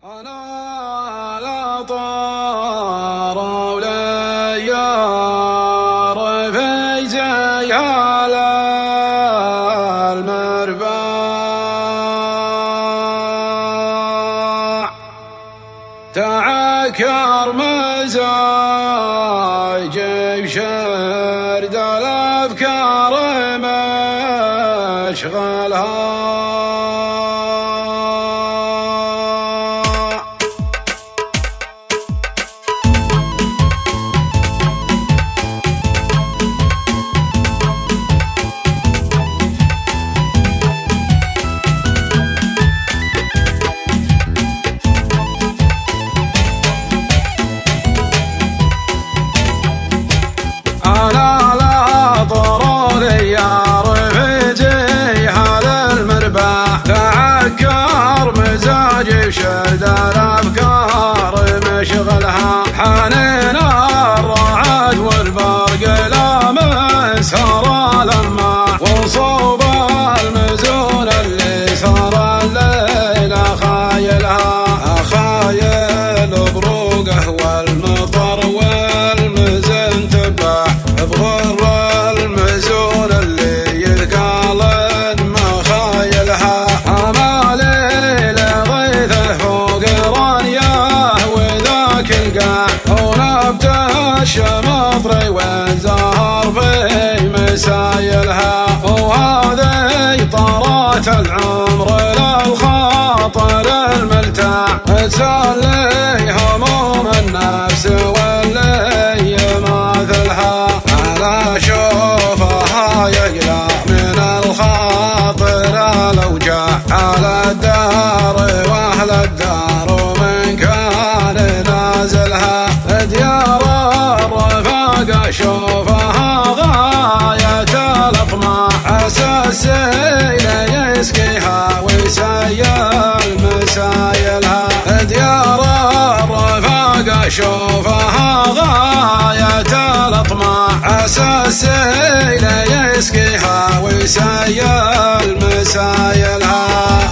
أنا لا طار ولا يار في جيال المرباع تعكر مزاجي بشرد الأفكار مشغلها أنا لا طرود يار في جيهال المرباع تعكر مزاجي بشرد الأفكار مشغلها حنين الرعد والبرق لا مسهر لما وصوب المزون اللي سهر الليل أخايل بروقه والمطر والمزن تبع بغر المزون اللي يثقال مخايلها حمالي لغيثه فوق رانياه وذاك القاع ونبت الشمطري والزهر في مسايلها وهذه طارات العمر للخاطر الملتاع تسلي هموم النفس واللي يماثلها على شوفها يقلع من الخاطر الأوجاع على الدار وأهل الدار ومن كان نازلها ديار الرفاق شوفها غاية الأطماع عسى السيل يسقيها ويسيل مسايلها ديار الرفاق شوفها غاية الأطماع عسى السيل يسقيها ويسيل مسايلها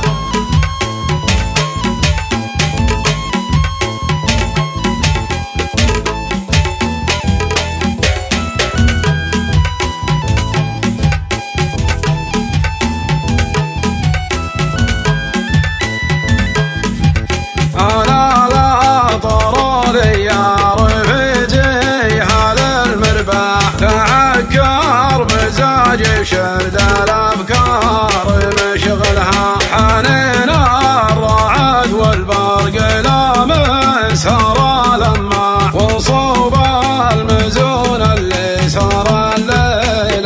أنا لا طرود يار في جيهال المرباع تعكر مزاجي بشرد الأفكار مشغلها حنين الرعد والبرق لا مسهر لما وصوب المزون اللي سهر الليل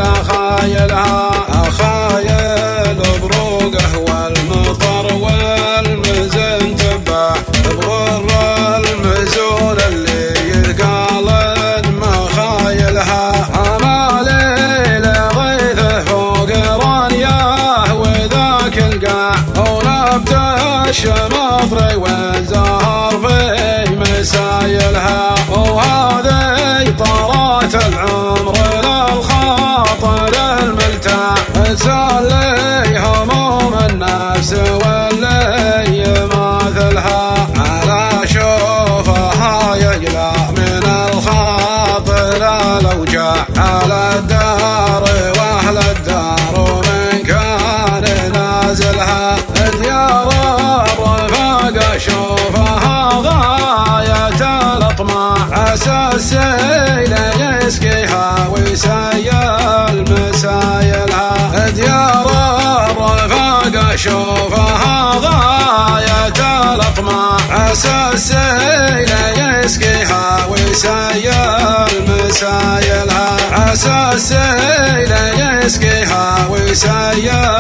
أخايل بروقه والمطر والمزن تبع بغر المزون اللي يثقال مخايلها حمالي لغيثه فوق رانياه وذاك القاع ونبت الشمطري والزهر في مسايلها وهذه طارات العمر للخاطر الملتاع تسلي هموم النفس واللي يماثلها على شوفها يقلع من الخاطر الأوجاع على الدار وأهل الدار ومن كان نازلها ديار الرفاق شوفها غاية الأطماع عسى السيل يسقيها ويسيل مسايلها ديار الرفاق شوفها غاية الأطماع عسى السيل يسقيها ويسيل مسايلها عسى السيل يسقيها ويسيل